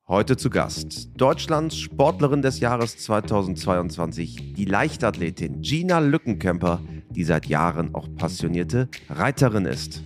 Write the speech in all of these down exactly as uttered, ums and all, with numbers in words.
Heute zu Gast Deutschlands Sportlerin des Jahres zweitausendzweiundzwanzig, die Leichtathletin Gina Lückenkämper, die seit Jahren auch passionierte Reiterin ist.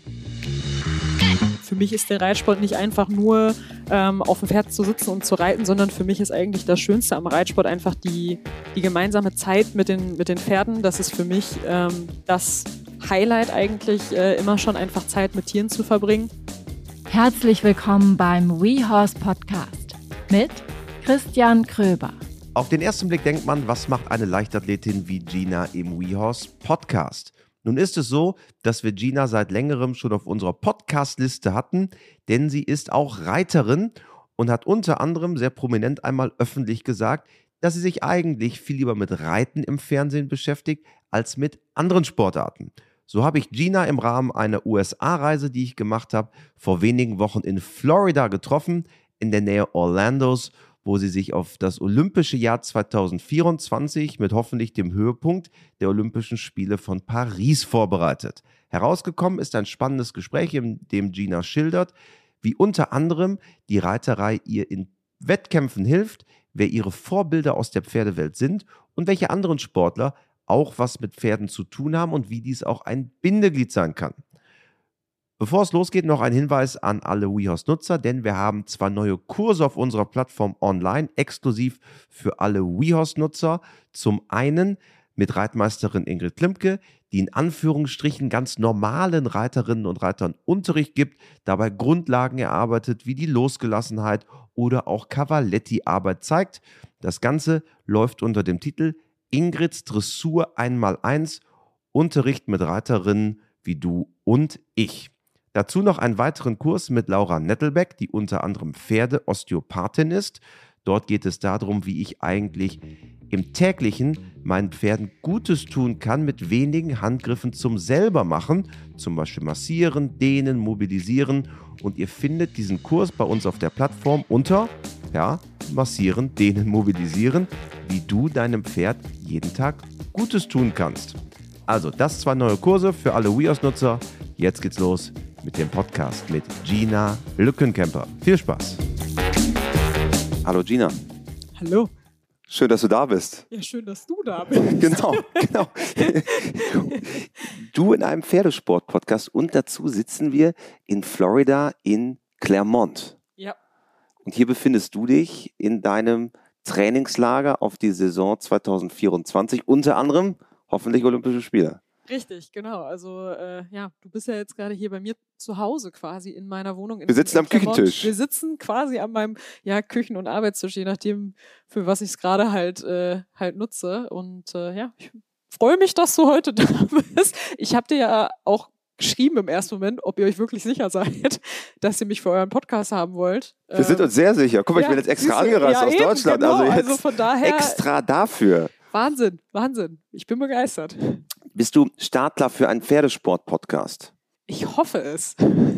Für mich ist der Reitsport nicht einfach nur ähm, auf dem Pferd zu sitzen und zu reiten, sondern für mich ist eigentlich das Schönste am Reitsport einfach die, die gemeinsame Zeit mit den, mit den Pferden. Das ist für mich ähm, das Highlight eigentlich, äh, immer schon einfach Zeit mit Tieren zu verbringen. Herzlich willkommen beim WeHorse Podcast mit Christian Kröber. Auf den ersten Blick denkt man, was macht eine Leichtathletin wie Gina im WeHorse Podcast? Nun ist es so, dass wir Gina seit längerem schon auf unserer Podcast-Liste hatten, denn sie ist auch Reiterin und hat unter anderem sehr prominent einmal öffentlich gesagt, dass sie sich eigentlich viel lieber mit Reiten im Fernsehen beschäftigt, als mit anderen Sportarten. So habe ich Gina im Rahmen einer U S A-Reise, die ich gemacht habe, vor wenigen Wochen in Florida getroffen, in der Nähe Orlandos, wo sie sich auf das Olympische Jahr zweitausendvierundzwanzig mit hoffentlich dem Höhepunkt der Olympischen Spiele von Paris vorbereitet. Herausgekommen ist ein spannendes Gespräch, in dem Gina schildert, wie unter anderem die Reiterei ihr in Wettkämpfen hilft, wer ihre Vorbilder aus der Pferdewelt sind und welche anderen Sportler auch was mit Pferden zu tun haben und wie dies auch ein Bindeglied sein kann. Bevor es losgeht, noch ein Hinweis an alle WeHorse-Nutzer, denn wir haben zwei neue Kurse auf unserer Plattform online, exklusiv für alle WeHorse-Nutzer. Zum einen mit Reitmeisterin Ingrid Klimke, die in Anführungsstrichen ganz normalen Reiterinnen und Reitern Unterricht gibt, dabei Grundlagen erarbeitet, wie die Losgelassenheit oder auch Cavaletti-Arbeit zeigt. Das Ganze läuft unter dem Titel Ingrids Dressur eins mal eins, Unterricht mit Reiterinnen wie du und ich. Dazu noch einen weiteren Kurs mit Laura Nettelbeck, die unter anderem Pferde-Osteopathin ist. Dort geht es darum, wie ich eigentlich im täglichen meinen Pferden Gutes tun kann mit wenigen Handgriffen zum Selbermachen, zum Beispiel massieren, dehnen, mobilisieren. Und ihr findet diesen Kurs bei uns auf der Plattform unter, ja, massieren, dehnen, mobilisieren, wie du deinem Pferd jeden Tag Gutes tun kannst. Also, das zwei neue Kurse für alle WeHorse-Nutzer. Jetzt geht's los mit dem Podcast mit Gina Lückenkämper. Viel Spaß. Hallo Gina. Hallo. Schön, dass du da bist. Ja, schön, dass du da bist. Genau, genau. Du in einem Pferdesport-Podcast und dazu sitzen wir in Florida in Clermont. Ja. Und hier befindest du dich in deinem Trainingslager auf die Saison zweitausendvierundzwanzig, unter anderem hoffentlich Olympische Spiele. Richtig, genau. Also äh, ja, du bist ja jetzt gerade hier bei mir zu Hause quasi in meiner Wohnung. In, wir sitzen in am Küchentisch. Wir sitzen quasi an meinem ja, Küchen- und Arbeitstisch, je nachdem, für was ich es gerade halt, äh, halt nutze. Und äh, ja, ich freue mich, dass du heute da bist. Ich habe dir ja auch geschrieben im ersten Moment, ob ihr euch wirklich sicher seid, dass ihr mich für euren Podcast haben wollt. Wir äh, sind uns sehr sicher. Guck mal, ja, ich bin jetzt extra angereist ja, aus eben, Deutschland. Genau, also jetzt also von daher extra dafür. Wahnsinn, Wahnsinn. Ich bin begeistert. Bist du Startklar für einen Pferdesport-Podcast? Ich hoffe es.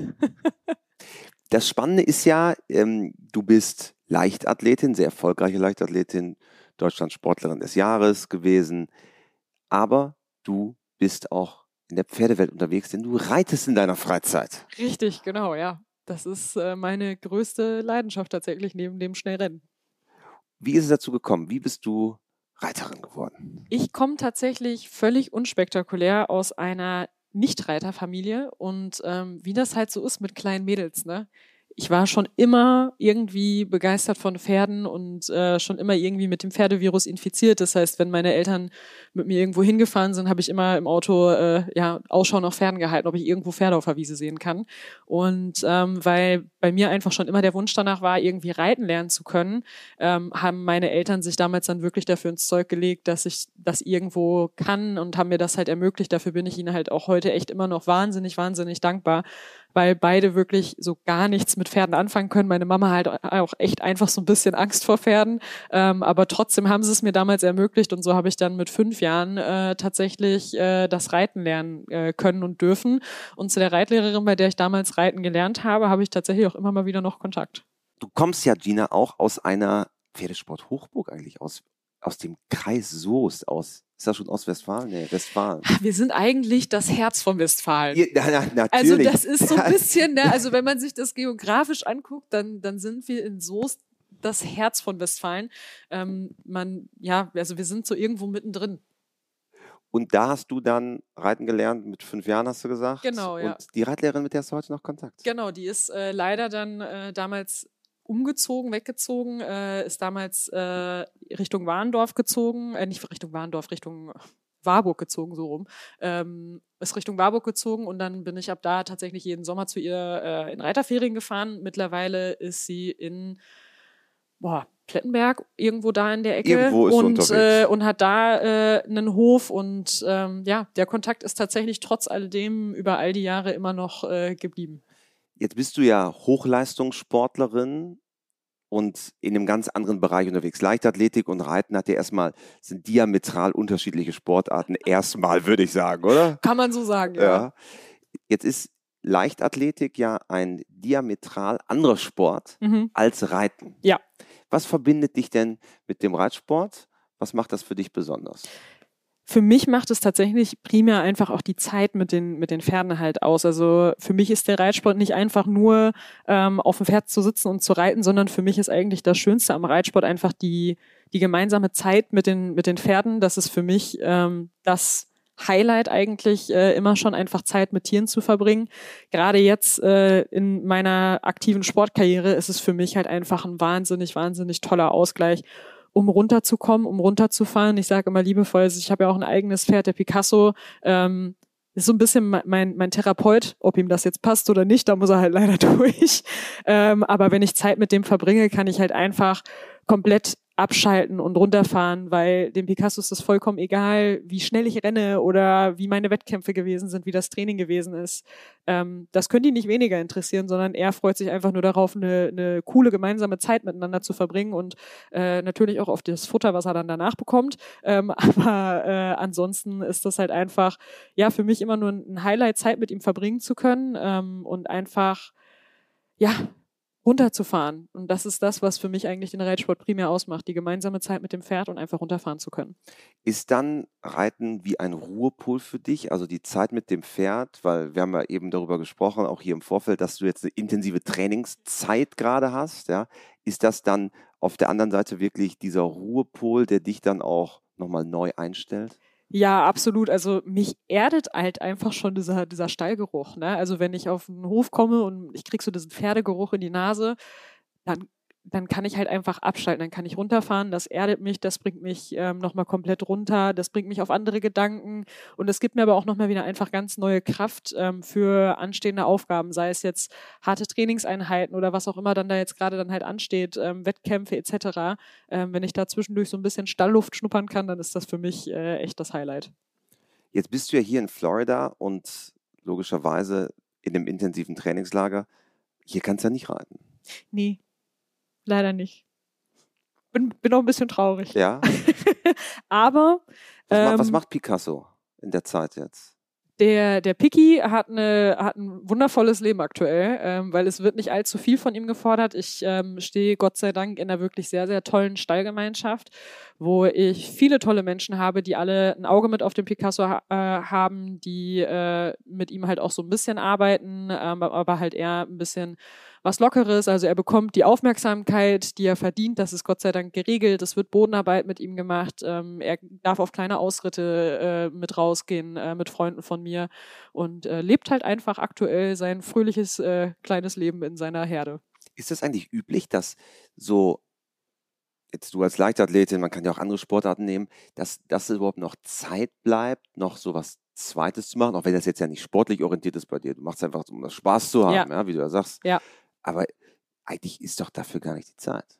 Das Spannende ist ja, ähm, du bist Leichtathletin, sehr erfolgreiche Leichtathletin, Deutschlands Sportlerin des Jahres gewesen. Aber du bist auch in der Pferdewelt unterwegs, denn du reitest in deiner Freizeit. Richtig, genau, ja. Das ist äh, meine größte Leidenschaft tatsächlich neben dem Schnellrennen. Wie ist es dazu gekommen? Wie bist du Reiterin geworden? Ich komme tatsächlich völlig unspektakulär aus einer Nicht-Reiterfamilie und ähm, wie das halt so ist mit kleinen Mädels, ne? Ich war schon immer irgendwie begeistert von Pferden und äh, schon immer irgendwie mit dem Pferdevirus infiziert. Das heißt, wenn meine Eltern mit mir irgendwo hingefahren sind, habe ich immer im Auto äh, ja Ausschau nach Pferden gehalten, ob ich irgendwo Pferde auf der Wiese sehen kann. Und ähm, weil bei mir einfach schon immer der Wunsch danach war, irgendwie reiten lernen zu können, ähm, haben meine Eltern sich damals dann wirklich dafür ins Zeug gelegt, dass ich das irgendwo kann und haben mir das halt ermöglicht. Dafür bin ich ihnen halt auch heute echt immer noch wahnsinnig, wahnsinnig dankbar, weil beide wirklich so gar nichts mit Pferden anfangen können. Meine Mama halt auch echt einfach so ein bisschen Angst vor Pferden, ähm, aber trotzdem haben sie es mir damals ermöglicht und so habe ich dann mit fünf Jahren äh, tatsächlich äh, das Reiten lernen äh, können und dürfen. Und zu der Reitlehrerin, bei der ich damals Reiten gelernt habe, habe ich tatsächlich auch immer mal wieder noch Kontakt. Du kommst ja, Gina, auch aus einer Pferdesport-Hochburg eigentlich, aus, aus dem Kreis Soest, aus Ist das schon Ostwestfalen? Nee, Westfalen. Wir sind eigentlich das Herz von Westfalen. Ja, na, na, also das ist so ein bisschen, ne, also wenn man sich das geografisch anguckt, dann, dann sind wir in Soest das Herz von Westfalen. Ähm, man, ja, also wir sind so irgendwo mittendrin. Und da hast du dann reiten gelernt, mit fünf Jahren hast du gesagt. Genau, ja. Und die Reitlehrerin, mit der hast du heute noch Kontakt. Genau, die ist äh, leider dann äh, damals umgezogen, weggezogen, äh, ist damals äh, Richtung Warndorf gezogen, äh, nicht Richtung Warndorf, Richtung Warburg gezogen, so rum. Ähm, ist Richtung Warburg gezogen und dann bin ich ab da tatsächlich jeden Sommer zu ihr äh, in Reiterferien gefahren. Mittlerweile ist sie in boah, Plettenberg, irgendwo da in der Ecke. Irgendwo ist und, unterwegs. Äh, und hat da äh, einen Hof und ähm, ja, der Kontakt ist tatsächlich trotz alledem über all die Jahre immer noch äh, geblieben. Jetzt bist du ja Hochleistungssportlerin und in einem ganz anderen Bereich unterwegs. Leichtathletik und Reiten hat ja erstmal, sind diametral unterschiedliche Sportarten. Erstmal, würde ich sagen, oder? Kann man so sagen, ja. Ja. Jetzt ist Leichtathletik ja ein diametral anderer Sport Mhm. als Reiten. Ja. Was verbindet dich denn mit dem Reitsport? Was macht das für dich besonders? Für mich macht es tatsächlich primär einfach auch die Zeit mit den, mit den Pferden halt aus. Also für mich ist der Reitsport nicht einfach nur ähm, auf dem Pferd zu sitzen und zu reiten, sondern für mich ist eigentlich das Schönste am Reitsport einfach die, die gemeinsame Zeit mit den, mit den Pferden. Das ist für mich ähm, das Highlight eigentlich, äh, immer schon einfach Zeit mit Tieren zu verbringen. Gerade jetzt äh, in meiner aktiven Sportkarriere ist es für mich halt einfach ein wahnsinnig, wahnsinnig toller Ausgleich, um runterzukommen, um runterzufahren. Ich sage immer liebevoll, also ich habe ja auch ein eigenes Pferd, der Picasso, ähm, ist so ein bisschen mein, mein Therapeut, ob ihm das jetzt passt oder nicht, da muss er halt leider durch. Ähm, aber wenn ich Zeit mit dem verbringe, kann ich halt einfach komplett abschalten und runterfahren, weil dem Picasso ist es vollkommen egal, wie schnell ich renne oder wie meine Wettkämpfe gewesen sind, wie das Training gewesen ist. Ähm, das könnte ihn nicht weniger interessieren, sondern er freut sich einfach nur darauf, eine, eine coole gemeinsame Zeit miteinander zu verbringen und äh, natürlich auch auf das Futter, was er dann danach bekommt. Ähm, aber äh, ansonsten ist das halt einfach, ja, für mich immer nur ein Highlight, Zeit mit ihm verbringen zu können ähm, und einfach, ja, runterzufahren. Und das ist das, was für mich eigentlich den Reitsport primär ausmacht, die gemeinsame Zeit mit dem Pferd und einfach runterfahren zu können. Ist dann Reiten wie ein Ruhepol für dich, also die Zeit mit dem Pferd, weil wir haben ja eben darüber gesprochen, auch hier im Vorfeld, dass du jetzt eine intensive Trainingszeit gerade hast, ja. Ist das dann auf der anderen Seite wirklich dieser Ruhepol, der dich dann auch nochmal neu einstellt? Ja, absolut. Also mich erdet halt einfach schon dieser, dieser Stallgeruch. Ne? Also wenn ich auf den Hof komme und ich krieg so diesen Pferdegeruch in die Nase, dann, dann kann ich halt einfach abschalten, dann kann ich runterfahren, das erdet mich, das bringt mich ähm, nochmal komplett runter, das bringt mich auf andere Gedanken und es gibt mir aber auch nochmal wieder einfach ganz neue Kraft ähm, für anstehende Aufgaben, sei es jetzt harte Trainingseinheiten oder was auch immer dann da jetzt gerade dann halt ansteht, ähm, Wettkämpfe et cetera. Ähm, wenn ich da zwischendurch so ein bisschen Stallluft schnuppern kann, dann ist das für mich äh, echt das Highlight. Jetzt bist du ja hier in Florida und logischerweise in einem intensiven Trainingslager. Hier kannst du ja nicht reiten. Nee. Leider nicht. Bin, bin auch ein bisschen traurig. Ja. Aber Was, ähm, macht, was macht Picasso in der Zeit jetzt? Der, der Piki hat, eine, hat ein wundervolles Leben aktuell, ähm, weil es wird nicht allzu viel von ihm gefordert. Ich ähm, stehe Gott sei Dank in einer wirklich sehr, sehr tollen Stallgemeinschaft, wo ich viele tolle Menschen habe, die alle ein Auge mit auf den Picasso ha- äh, haben, die äh, mit ihm halt auch so ein bisschen arbeiten, ähm, aber halt eher ein bisschen was Lockeres. Also er bekommt die Aufmerksamkeit, die er verdient. Das ist Gott sei Dank geregelt. Es wird Bodenarbeit mit ihm gemacht. Ähm, er darf auf kleine Ausritte äh, mit rausgehen, äh, mit Freunden von mir und äh, lebt halt einfach aktuell sein fröhliches äh, kleines Leben in seiner Herde. Ist das eigentlich üblich, dass so, jetzt du als Leichtathletin, man kann ja auch andere Sportarten nehmen, dass, dass es überhaupt noch Zeit bleibt, noch so was Zweites zu machen, auch wenn das jetzt ja nicht sportlich orientiert ist bei dir. Du machst einfach, um das Spaß zu haben, ja, Ja. wie du ja sagst. Ja. Aber eigentlich ist doch dafür gar nicht die Zeit.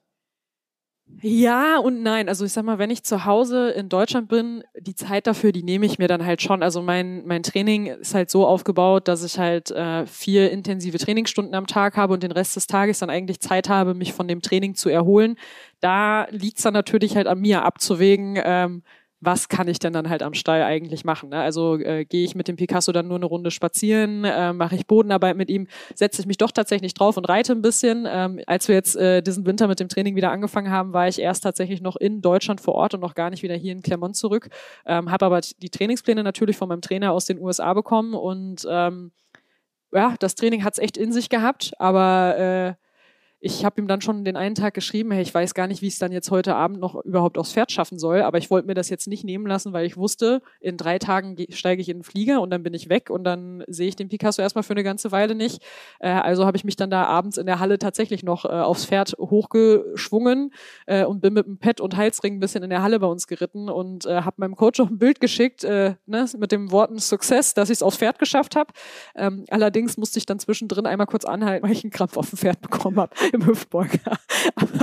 Ja und nein. Also ich sag mal, wenn ich zu Hause in Deutschland bin, die Zeit dafür, die nehme ich mir dann halt schon. Also mein mein Training ist halt so aufgebaut, dass ich halt äh, vier intensive Trainingsstunden am Tag habe und den Rest des Tages dann eigentlich Zeit habe, mich von dem Training zu erholen. Da liegt's dann natürlich halt an mir abzuwägen, ähm, was kann ich denn dann halt am Stall eigentlich machen? Ne? Also äh, gehe ich mit dem Picasso dann nur eine Runde spazieren, äh, mache ich Bodenarbeit mit ihm, setze ich mich doch tatsächlich drauf und reite ein bisschen. Ähm, als wir jetzt äh, diesen Winter mit dem Training wieder angefangen haben, war ich erst tatsächlich noch in Deutschland vor Ort und noch gar nicht wieder hier in Clermont zurück. Ähm, habe aber die Trainingspläne natürlich von meinem Trainer aus den U S A bekommen und ähm, ja, das Training hat's echt in sich gehabt, aber äh, ich habe ihm dann schon den einen Tag geschrieben, hey, ich weiß gar nicht, wie ich es dann jetzt heute Abend noch überhaupt aufs Pferd schaffen soll, aber ich wollte mir das jetzt nicht nehmen lassen, weil ich wusste, in drei Tagen ge- steige ich in den Flieger und dann bin ich weg und dann sehe ich den Picasso erstmal für eine ganze Weile nicht. Äh, also habe ich mich dann da abends in der Halle tatsächlich noch äh, aufs Pferd hochgeschwungen äh, und bin mit dem Pad und Halsring ein bisschen in der Halle bei uns geritten und äh, habe meinem Coach auch ein Bild geschickt, äh, ne, mit den Worten Success, dass ich es aufs Pferd geschafft habe. Ähm, allerdings musste ich dann zwischendrin einmal kurz anhalten, weil ich einen Krampf auf dem Pferd bekommen habe. Im Hüftbeuger. Aber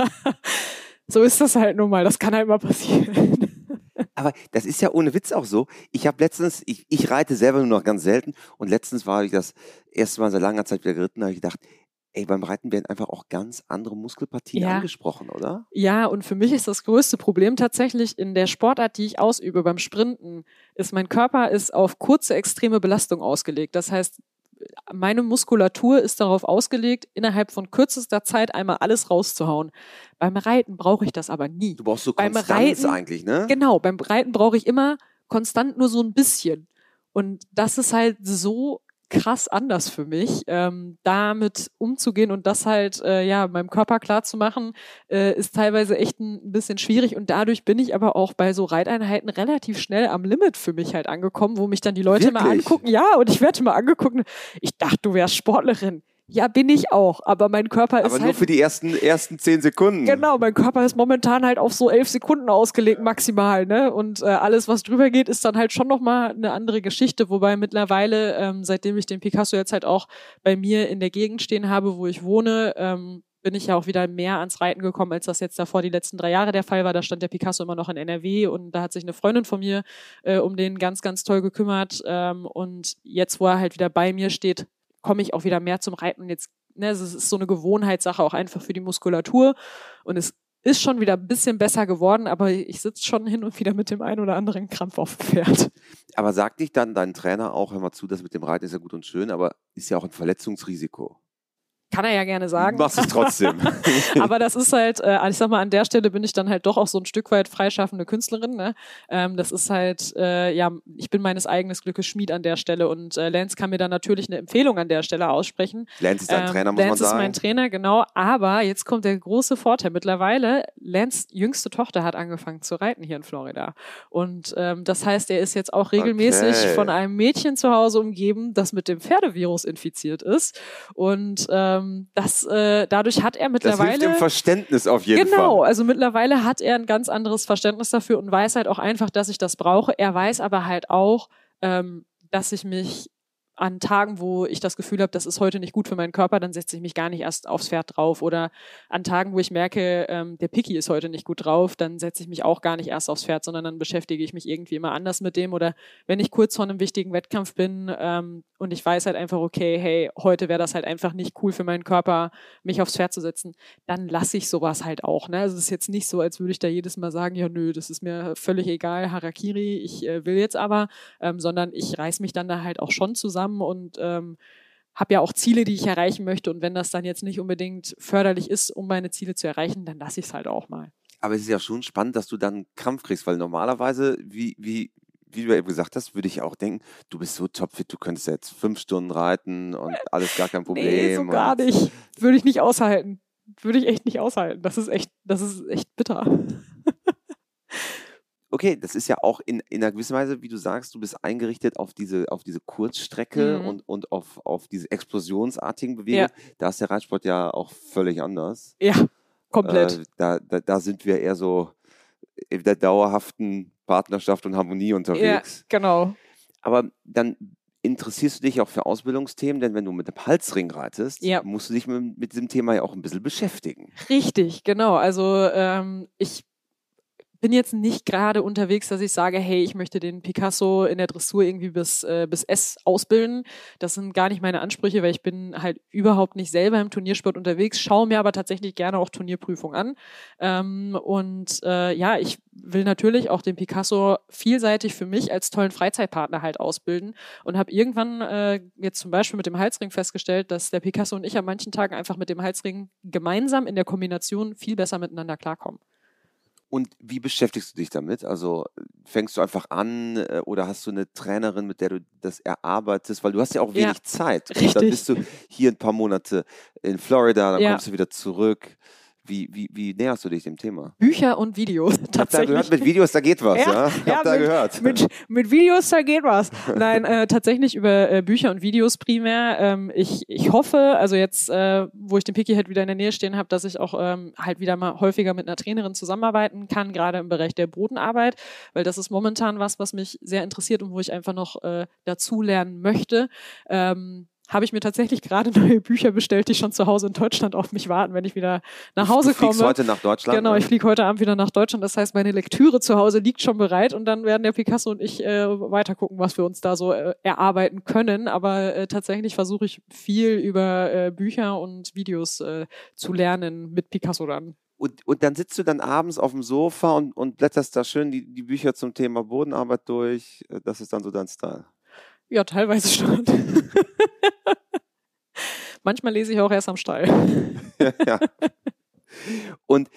so ist das halt nun mal. Das kann halt mal passieren. Aber das ist ja ohne Witz auch so. Ich habe letztens, ich, ich reite selber nur noch ganz selten und letztens war ich das erste Mal seit langer Zeit wieder geritten, da habe ich gedacht, ey, beim Reiten werden einfach auch ganz andere Muskelpartien Ja. angesprochen, oder? Ja, und für mich ist das größte Problem tatsächlich in der Sportart, die ich ausübe, beim Sprinten, ist mein Körper ist auf kurze, extreme Belastung ausgelegt. Das heißt, meine Muskulatur ist darauf ausgelegt, innerhalb von kürzester Zeit einmal alles rauszuhauen. Beim Reiten brauche ich das aber nie. Du brauchst so Beim Konstanz Reiten- eigentlich, ne? Genau, beim Reiten brauche ich immer konstant nur so ein bisschen. Und das ist halt so krass anders für mich, ähm, damit umzugehen und das halt äh, ja meinem Körper klar zu machen, äh, ist teilweise echt ein bisschen schwierig und dadurch bin ich aber auch bei so Reiteinheiten relativ schnell am Limit für mich halt angekommen, wo mich dann die Leute mal Wirklich? angucken, ja, und ich werde mal angeguckt, ich dachte, du wärst Sportlerin. Ja, bin ich auch, aber mein Körper Aber ist nur halt für die ersten, ersten zehn Sekunden. Genau, mein Körper ist momentan halt auf so elf Sekunden ausgelegt maximal, ne? Und äh, alles, was drüber geht, ist dann halt schon nochmal eine andere Geschichte. Wobei mittlerweile, ähm, seitdem ich den Picasso jetzt halt auch bei mir in der Gegend stehen habe, wo ich wohne, ähm, bin ich ja auch wieder mehr ans Reiten gekommen, als das jetzt davor die letzten drei Jahre der Fall war. Da stand der Picasso immer noch in N R W und da hat sich eine Freundin von mir äh, um den ganz, ganz toll gekümmert. Ähm, und jetzt, wo er halt wieder bei mir steht, komme ich auch wieder mehr zum Reiten. Und jetzt, ne, es ist so eine Gewohnheitssache auch einfach für die Muskulatur. Und es ist schon wieder ein bisschen besser geworden, aber ich sitze schon hin und wieder mit dem einen oder anderen Krampf auf dem Pferd. Aber sagt dich dann dein Trainer auch, hör mal zu, das mit dem Reiten ist ja gut und schön, aber ist ja auch ein Verletzungsrisiko. Kann er ja gerne sagen. Du machst es trotzdem. Aber das ist halt, äh, ich sag mal, an der Stelle bin ich dann halt doch auch so ein Stück weit freischaffende Künstlerin. Ne? Ähm, das ist halt, äh, ja, ich bin meines eigenen Glückes Schmied an der Stelle und äh, Lance kann mir dann natürlich eine Empfehlung an der Stelle aussprechen. Lance ist dein Ähm, Trainer, muss Lance man sagen. ist mein Trainer, genau. Aber jetzt kommt der große Vorteil. Mittlerweile, Lance jüngste Tochter hat angefangen zu reiten hier in Florida. Und ähm, das heißt, er ist jetzt auch regelmäßig Okay. von einem Mädchen zu Hause umgeben, das mit dem Pferdevirus infiziert ist. Und ähm, das, äh, dadurch hat er Das mittlerweile... hilft im Verständnis auf jeden Genau, Fall. also mittlerweile hat er ein ganz anderes Verständnis dafür und weiß halt auch einfach, dass ich das brauche. Er weiß aber halt auch, ähm, dass ich mich an Tagen, wo ich das Gefühl habe, das ist heute nicht gut für meinen Körper, dann setze ich mich gar nicht erst aufs Pferd drauf. Oder an Tagen, wo ich merke, ähm, der Picky ist heute nicht gut drauf, dann setze ich mich auch gar nicht erst aufs Pferd, sondern dann beschäftige ich mich irgendwie immer anders mit dem. Oder wenn ich kurz vor einem wichtigen Wettkampf bin ähm, und ich weiß halt einfach, okay, hey, heute wäre das halt einfach nicht cool für meinen Körper, mich aufs Pferd zu setzen, dann lasse ich sowas halt auch. Ne? Also es ist jetzt nicht so, als würde ich da jedes Mal sagen, ja nö, das ist mir völlig egal, Harakiri, ich äh, will jetzt aber, ähm, sondern ich reiß mich dann da halt auch schon zusammen und ähm, habe ja auch Ziele, die ich erreichen möchte. Und wenn das dann jetzt nicht unbedingt förderlich ist, um meine Ziele zu erreichen, dann lasse ich es halt auch mal. Aber es ist ja schon spannend, dass du dann einen Krampf kriegst, weil normalerweise, wie, wie, wie du eben gesagt hast, würde ich auch denken, du bist so topfit, du könntest jetzt fünf Stunden reiten und alles gar kein Problem. Nee, so gar und nicht. Würde ich nicht aushalten. Würde ich echt nicht aushalten. Das ist echt, das ist echt bitter. Okay, das ist ja auch in, in einer gewissen Weise, wie du sagst, du bist eingerichtet auf diese, auf diese Kurzstrecke Mhm. und, und auf, auf diese explosionsartigen Bewegungen. Da ist der Reitsport ja auch völlig anders. Ja, komplett. Äh, da, da, da sind wir eher so in der dauerhaften Partnerschaft und Harmonie Ja, unterwegs. genau. Aber dann interessierst du dich auch für Ausbildungsthemen, denn wenn du mit dem Halsring reitest, Ja. musst du dich mit, mit diesem Thema ja auch ein bisschen beschäftigen. Richtig, genau. Also ähm, ich bin jetzt nicht gerade unterwegs, dass ich sage, hey, ich möchte den Picasso in der Dressur irgendwie bis, äh, bis S ausbilden. Das sind gar nicht meine Ansprüche, weil ich bin halt überhaupt nicht selber im Turniersport unterwegs, schaue mir aber tatsächlich gerne auch Turnierprüfungen an. Ähm, und äh, ja, ich will natürlich auch den Picasso vielseitig für mich als tollen Freizeitpartner halt ausbilden und habe irgendwann äh, jetzt zum Beispiel mit dem Halsring festgestellt, dass der Picasso und ich an manchen Tagen einfach mit dem Halsring gemeinsam in der Kombination viel besser miteinander klarkommen. Und wie beschäftigst du dich damit? Also fängst du einfach an äh, oder hast du eine Trainerin, mit der du das erarbeitest? Weil du hast ja auch wenig Ja, Zeit. Und richtig. dann bist du hier ein paar Monate in Florida, dann Ja. kommst du wieder zurück. Wie, wie, wie näherst du dich dem Thema? Bücher und Videos Ich hab da tatsächlich. gehört, mit Videos, da geht was, ja? Ja, Ich ja, hab da mit, gehört. Mit, mit Videos, da geht was. Nein, äh, tatsächlich über äh, Bücher und Videos primär. Ähm, ich, ich hoffe, also jetzt, äh, wo ich den Picky Head wieder in der Nähe stehen habe, dass ich auch ähm, halt wieder mal häufiger mit einer Trainerin zusammenarbeiten kann, gerade im Bereich der Bodenarbeit, weil das ist momentan was, was mich sehr interessiert und wo ich einfach noch äh, dazulernen möchte. Ähm, habe ich mir tatsächlich gerade neue Bücher bestellt, die schon zu Hause in Deutschland auf mich warten, wenn ich wieder nach Hause du fliegst komme. heute nach Deutschland? Genau, ne? ich fliege heute Abend wieder nach Deutschland. Das heißt, meine Lektüre zu Hause liegt schon bereit und dann werden der Picasso und ich äh, weiter gucken, was wir uns da so äh, erarbeiten können. Aber äh, tatsächlich versuche ich viel über äh, Bücher und Videos äh, zu lernen mit Picasso dann. Und, und dann sitzt du dann abends auf dem Sofa und, und blätterst da schön die, die Bücher zum Thema Bodenarbeit durch. Das ist dann so dein Style. Ja, teilweise schon. Manchmal lese ich auch erst am Stall. Ja. Und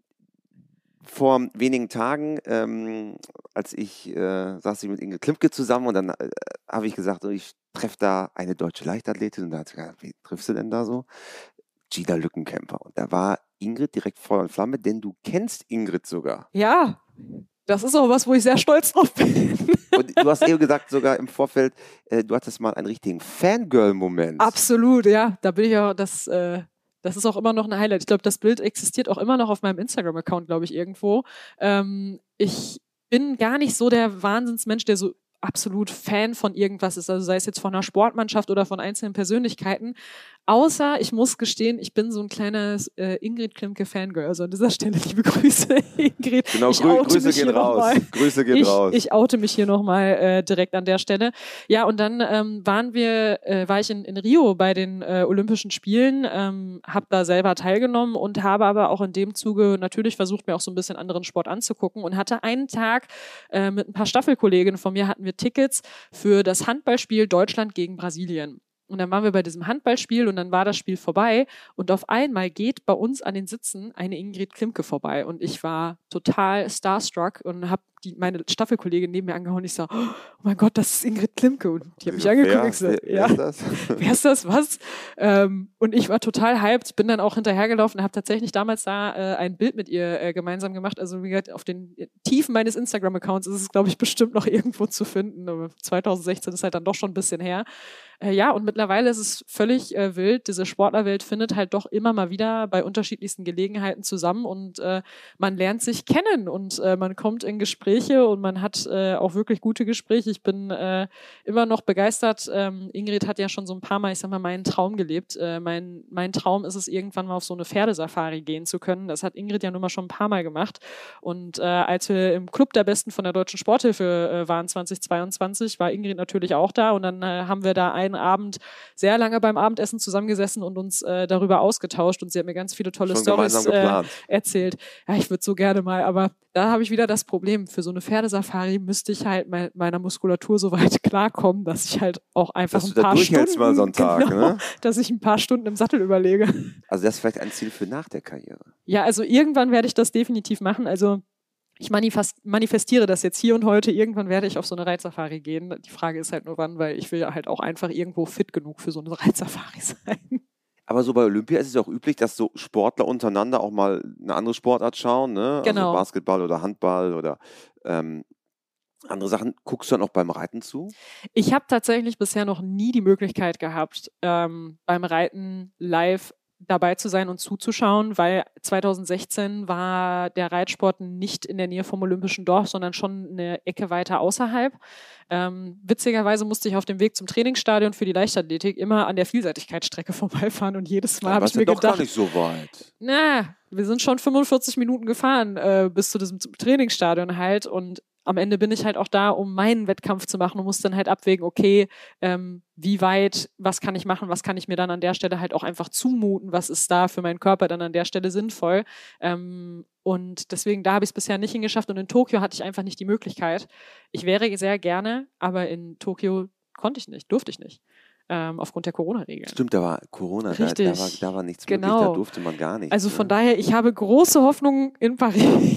vor wenigen Tagen, ähm, als ich äh, saß ich mit Ingrid Klimke zusammen und dann äh, habe ich gesagt, so, ich treffe da eine deutsche Leichtathletin und da hat sie gesagt, wie triffst du denn da so? Gina Lückenkämper. Und da war Ingrid direkt Feuer und Flamme, denn du kennst Ingrid sogar. Ja, das ist auch was, wo ich sehr stolz drauf bin. Und du hast eben gesagt, sogar im Vorfeld, äh, du hattest mal einen richtigen Fangirl-Moment. Absolut, ja. Da bin ich ja, das, äh, das ist auch immer noch ein Highlight. Ich glaube, das Bild existiert auch immer noch auf meinem Instagram-Account, glaube ich, irgendwo. Ähm, ich bin gar nicht so der Wahnsinnsmensch, der so absolut Fan von irgendwas ist, also sei es jetzt von einer Sportmannschaft oder von einzelnen Persönlichkeiten. Außer, ich muss gestehen, ich bin so ein kleines äh, Ingrid Klimke-Fangirl. Also an dieser Stelle liebe Grüße, Ingrid. Genau, ich grü oute Grüße mich gehen hier raus. noch mal. Grüße gehen Ich, raus. ich oute mich hier nochmal äh, direkt an der Stelle. Ja, und dann ähm, waren wir, äh, war ich in, in Rio bei den äh, Olympischen Spielen, ähm, habe da selber teilgenommen und habe aber auch in dem Zuge natürlich versucht, mir auch so ein bisschen anderen Sport anzugucken und hatte einen Tag äh, mit ein paar Staffelkolleginnen von mir, hatten wir Tickets für das Handballspiel Deutschland gegen Brasilien. Und dann waren wir bei diesem Handballspiel und dann war das Spiel vorbei und auf einmal geht bei uns an den Sitzen eine Ingrid Klimke vorbei und ich war total starstruck und habe die meine Staffelkollegin neben mir angehauen und ich so, oh mein Gott, das ist Ingrid Klimke und die hat mich angeguckt und gesagt, wer, ja, wer ist das? wer ist das, was? Ähm, und ich war total hyped, bin dann auch hinterhergelaufen und habe tatsächlich damals da äh, ein Bild mit ihr äh, gemeinsam gemacht, also wie gesagt, auf den Tiefen meines Instagram-Accounts ist es, glaube ich, bestimmt noch irgendwo zu finden, aber zwanzig sechzehn ist halt dann doch schon ein bisschen her. Äh, ja, und mittlerweile ist es völlig äh, wild. Diese Sportlerwelt findet halt doch immer mal wieder bei unterschiedlichsten Gelegenheiten zusammen und äh, man lernt sich kennen und äh, man kommt in Gespräche und man hat äh, auch wirklich gute Gespräche. Ich bin äh, immer noch begeistert. Ähm, Ingrid hat ja schon so ein paar Mal, ich sag mal, meinen Traum gelebt. Äh, mein, mein Traum ist es, irgendwann mal auf so eine Pferdesafari gehen zu können. Das hat Ingrid ja nun mal schon ein paar Mal gemacht. Und äh, als wir im Club der Besten von der Deutschen Sporthilfe äh, waren zweitausendzweiundzwanzig, war Ingrid natürlich auch da und dann äh, haben wir da einen Abend sehr lange beim Abendessen zusammengesessen und uns äh, darüber ausgetauscht und sie hat mir ganz viele tolle Schon Storys gemeinsam äh, geplant. erzählt. Ja, ich würde so gerne mal, aber da habe ich wieder das Problem. Für so eine Pferdesafari müsste ich halt me meiner Muskulatur so weit klarkommen, dass ich halt auch einfach Dass ein du da paar durchhältst Stunden, mal so einen Tag, genau, ne? dass ich ein paar Stunden im Sattel überlege. Also das ist vielleicht ein Ziel für nach der Karriere. Ja, also irgendwann werde ich das definitiv machen. Also ich manifest, manifestiere das jetzt hier und heute. Irgendwann werde ich auf so eine Reitsafari gehen. Die Frage ist halt nur wann, weil ich will halt auch einfach irgendwo fit genug für so eine Reitsafari sein. Aber so bei Olympia ist es ja auch üblich, dass so Sportler untereinander auch mal eine andere Sportart schauen, ne? Genau. Also Basketball oder Handball oder ähm, andere Sachen. Guckst du dann auch beim Reiten zu? Ich habe tatsächlich bisher noch nie die Möglichkeit gehabt, ähm, beim Reiten live dabei zu sein und zuzuschauen, weil zweitausendsechzehn war der Reitsport nicht in der Nähe vom Olympischen Dorf, sondern schon eine Ecke weiter außerhalb. Ähm, witzigerweise musste ich auf dem Weg zum Trainingsstadion für die Leichtathletik immer an der Vielseitigkeitsstrecke vorbeifahren und jedes Mal habe ich ja mir doch gedacht, gar nicht so weit. na, wir sind schon fünfundvierzig Minuten gefahren äh, bis zu diesem Trainingsstadion halt und am Ende bin ich halt auch da, um meinen Wettkampf zu machen und muss dann halt abwägen, okay, ähm, wie weit, was kann ich machen, was kann ich mir dann an der Stelle halt auch einfach zumuten, was ist da für meinen Körper dann an der Stelle sinnvoll. Ähm, und deswegen, da habe ich es bisher nicht hingeschafft und in Tokio hatte ich einfach nicht die Möglichkeit. Ich wäre sehr gerne, aber in Tokio konnte ich nicht, durfte ich nicht. Ähm, aufgrund der Corona-Regeln. Stimmt, da war Corona, da, Richtig. da, war, da war nichts Genau. möglich, da durfte man gar nichts. Also ne? von daher, ich habe große Hoffnung in Paris.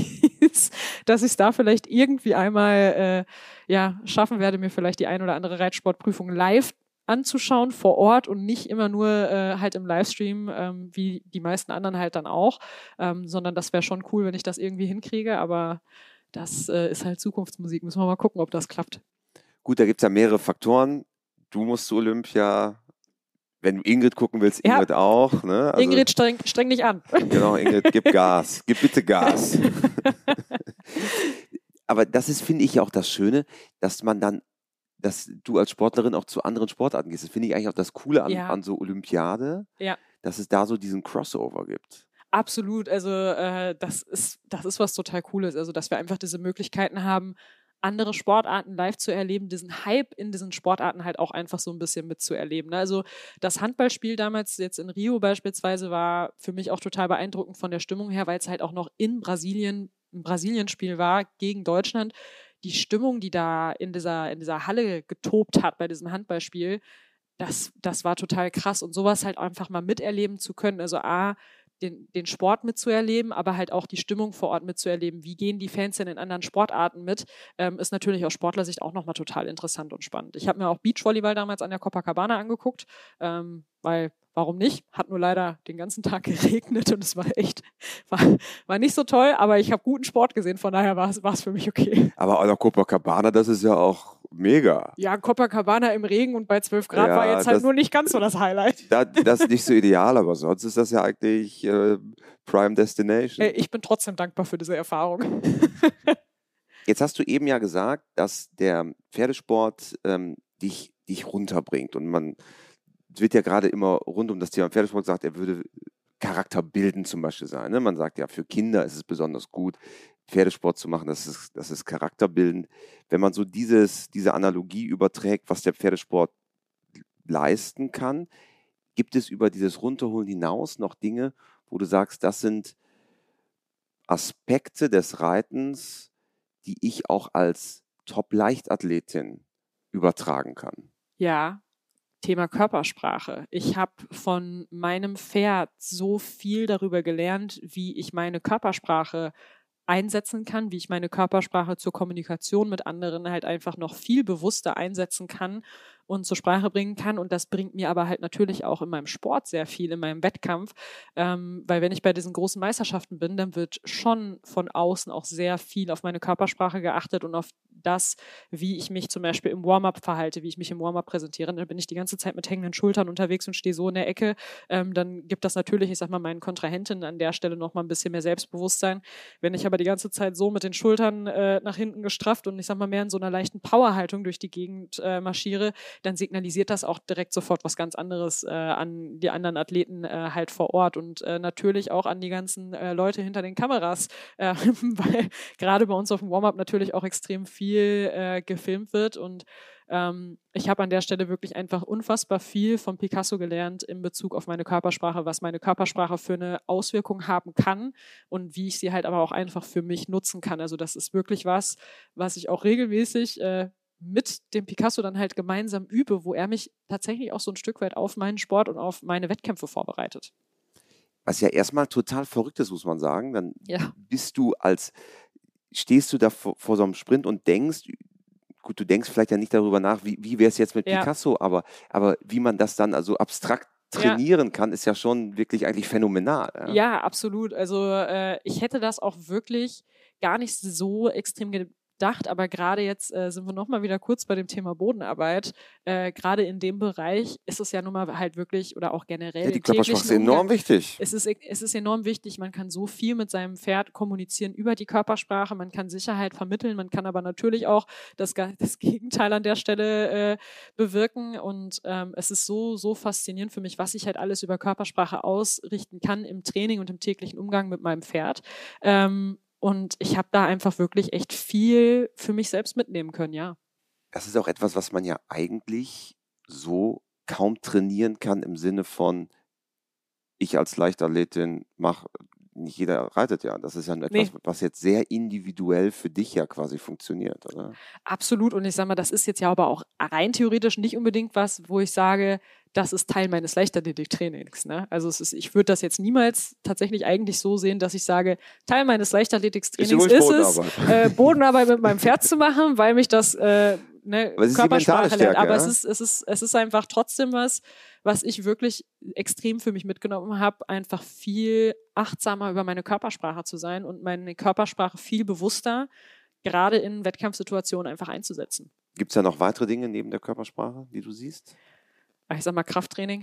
dass ich es da vielleicht irgendwie einmal äh, ja, schaffen werde, mir vielleicht die ein oder andere Reitsportprüfung live anzuschauen vor Ort und nicht immer nur äh, halt im Livestream, ähm, wie die meisten anderen halt dann auch, ähm, sondern das wäre schon cool, wenn ich das irgendwie hinkriege, aber das äh, ist halt Zukunftsmusik. Müssen wir mal gucken, ob das klappt. Gut, da gibt es ja mehrere Faktoren. Du musst zu Olympia, wenn du Ingrid gucken willst, Ingrid ja. auch. Ne? Also, Ingrid, streng, streng dich an. Genau, Ingrid, gib Gas. Gib bitte Gas. Aber das ist, finde ich, ja auch das Schöne, dass man dann, dass du als Sportlerin auch zu anderen Sportarten gehst. Das finde ich eigentlich auch das Coole an, ja. an so Olympiade, ja. dass es da so diesen Crossover gibt. Absolut, also äh, das ist, das ist was total Cooles, also dass wir einfach diese Möglichkeiten haben, andere Sportarten live zu erleben, diesen Hype in diesen Sportarten halt auch einfach so ein bisschen mitzuerleben. Also das Handballspiel damals jetzt in Rio beispielsweise war für mich auch total beeindruckend von der Stimmung her, weil es halt auch noch in Brasilien ein Brasilienspiel war gegen Deutschland. Die Stimmung, die da in dieser, in dieser Halle getobt hat bei diesem Handballspiel, das, das war total krass. Und sowas halt einfach mal miterleben zu können. Also A, den, den Sport mitzuerleben, aber halt auch die Stimmung vor Ort mitzuerleben. Wie gehen die Fans denn in anderen Sportarten mit? Ähm, ist natürlich aus Sportlersicht auch nochmal total interessant und spannend. Ich habe mir auch Beachvolleyball damals an der Copacabana angeguckt, ähm, weil warum nicht? Hat nur leider den ganzen Tag geregnet und es war echt, war, war nicht so toll, aber ich habe guten Sport gesehen, von daher war es für mich okay. Aber an der Copacabana, das ist ja auch mega. Ja, Copacabana im Regen und bei zwölf Grad ja, war jetzt halt das, nur nicht ganz so das Highlight. Das, das ist nicht so ideal, aber sonst ist das ja eigentlich äh, Prime Destination. Ich bin trotzdem dankbar für diese Erfahrung. Jetzt hast du eben ja gesagt, dass der Pferdesport ähm, dich, dich runterbringt und man wird ja gerade immer rund um das Thema Pferdesport gesagt, er würde charakterbildend zum Beispiel sein. Ne? Man sagt ja, für Kinder ist es besonders gut, Pferdesport zu machen, das ist, das ist charakterbildend. Wenn man so dieses, diese Analogie überträgt, was der Pferdesport leisten kann, gibt es über dieses Runterholen hinaus noch Dinge, wo du sagst, das sind Aspekte des Reitens, die ich auch als Top-Leichtathletin übertragen kann? Ja, Thema Körpersprache. Ich habe von meinem Pferd so viel darüber gelernt, wie ich meine Körpersprache einsetzen kann, wie ich meine Körpersprache zur Kommunikation mit anderen halt einfach noch viel bewusster einsetzen kann und zur Sprache bringen kann. Und das bringt mir aber halt natürlich auch in meinem Sport sehr viel, in meinem Wettkampf, ähm, weil wenn ich bei diesen großen Meisterschaften bin, dann wird schon von außen auch sehr viel auf meine Körpersprache geachtet und auf das, wie ich mich zum Beispiel im Warm-up verhalte, wie ich mich im Warm-up präsentiere. Dann bin ich die ganze Zeit mit hängenden Schultern unterwegs und stehe so in der Ecke. Ähm, dann gibt das natürlich, ich sag mal, meinen Kontrahentinnen an der Stelle noch mal ein bisschen mehr Selbstbewusstsein. Wenn ich aber die ganze Zeit so mit den Schultern äh, nach hinten gestrafft und ich sag mal mehr in so einer leichten Powerhaltung durch die Gegend äh, marschiere, dann signalisiert das auch direkt sofort was ganz anderes äh, an die anderen Athleten äh, halt vor Ort und äh, natürlich auch an die ganzen äh, Leute hinter den Kameras, äh, weil gerade bei uns auf dem Warm-up natürlich auch extrem viel äh, gefilmt wird und ähm, ich habe an der Stelle wirklich einfach unfassbar viel von Picasso gelernt in Bezug auf meine Körpersprache, was meine Körpersprache für eine Auswirkung haben kann und wie ich sie halt aber auch einfach für mich nutzen kann. Also das ist wirklich was, was ich auch regelmäßig äh, mit dem Picasso dann halt gemeinsam übe, wo er mich tatsächlich auch so ein Stück weit auf meinen Sport und auf meine Wettkämpfe vorbereitet. Was ja erstmal total verrückt ist, muss man sagen. Dann ja. bist du als, stehst du da vor, vor so einem Sprint und denkst, gut, du denkst vielleicht ja nicht darüber nach, wie, wie wäre es jetzt mit ja. Picasso, aber, aber wie man das dann also abstrakt trainieren ja. kann, ist ja schon wirklich eigentlich phänomenal. Ja, ja absolut. Also äh, ich hätte das auch wirklich gar nicht so extrem gedacht, aber gerade jetzt äh, sind wir nochmal wieder kurz bei dem Thema Bodenarbeit. Äh, gerade in dem Bereich ist es ja nun mal halt wirklich, oder auch generell. Ja, die Körpersprache ist enorm Umgang, wichtig. Es ist, es ist enorm wichtig. Man kann so viel mit seinem Pferd kommunizieren über die Körpersprache. Man kann Sicherheit vermitteln. Man kann aber natürlich auch das, das Gegenteil an der Stelle äh, bewirken. Und ähm, es ist so, so faszinierend für mich, was ich halt alles über Körpersprache ausrichten kann im Training und im täglichen Umgang mit meinem Pferd. Ähm, Und ich habe da einfach wirklich echt viel für mich selbst mitnehmen können, ja. Das ist auch etwas, was man ja eigentlich so kaum trainieren kann im Sinne von, ich als Leichtathletin mache, nicht jeder reitet ja. Das ist ja etwas, nee. was jetzt sehr individuell für dich ja quasi funktioniert, oder? Absolut. Und ich sage mal, das ist jetzt ja aber auch rein theoretisch nicht unbedingt was, wo ich sage, das ist Teil meines Leichtathletiktrainings. Ne? Also es ist, ich würde das jetzt niemals tatsächlich eigentlich so sehen, dass ich sage, Teil meines Leichtathletiktrainings ist, ist es, äh, Bodenarbeit mit meinem Pferd zu machen, weil mich das äh, ne, Körpersprache lernt. Aber ja? es, ist, es, ist, es ist einfach trotzdem was, was ich wirklich extrem für mich mitgenommen habe, einfach viel achtsamer über meine Körpersprache zu sein und meine Körpersprache viel bewusster, gerade in Wettkampfsituationen einfach einzusetzen. Gibt es da noch weitere Dinge neben der Körpersprache, die du siehst? Ich sag mal Krafttraining,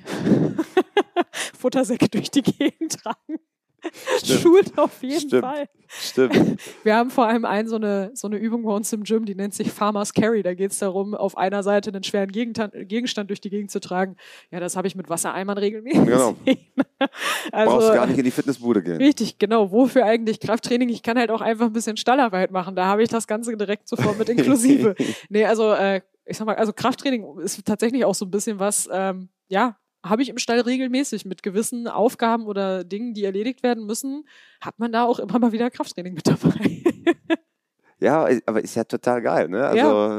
Futtersäcke durch die Gegend tragen. Stimmt. Schult auf jeden Stimmt. Fall. Stimmt. Wir haben vor allem ein, so, eine, so eine Übung bei uns im Gym, die nennt sich Farmer's Carry. Da geht es darum, auf einer Seite einen schweren Gegenstand, Gegenstand durch die Gegend zu tragen. Ja, das habe ich mit Wassereimern regelmäßig. Genau. Also, brauchst gar nicht in die Fitnessbude gehen. Richtig, genau. Wofür eigentlich Krafttraining? Ich kann halt auch einfach ein bisschen Stallarbeit machen. Da habe ich das Ganze direkt sofort mit inklusive. Nee, also äh, ich sag mal, also Krafttraining ist tatsächlich auch so ein bisschen was, ähm, ja, habe ich im Stall regelmäßig mit gewissen Aufgaben oder Dingen, die erledigt werden müssen, hat man da auch immer mal wieder Krafttraining mit dabei. Ja, aber ist ja total geil, ne? Also, ja.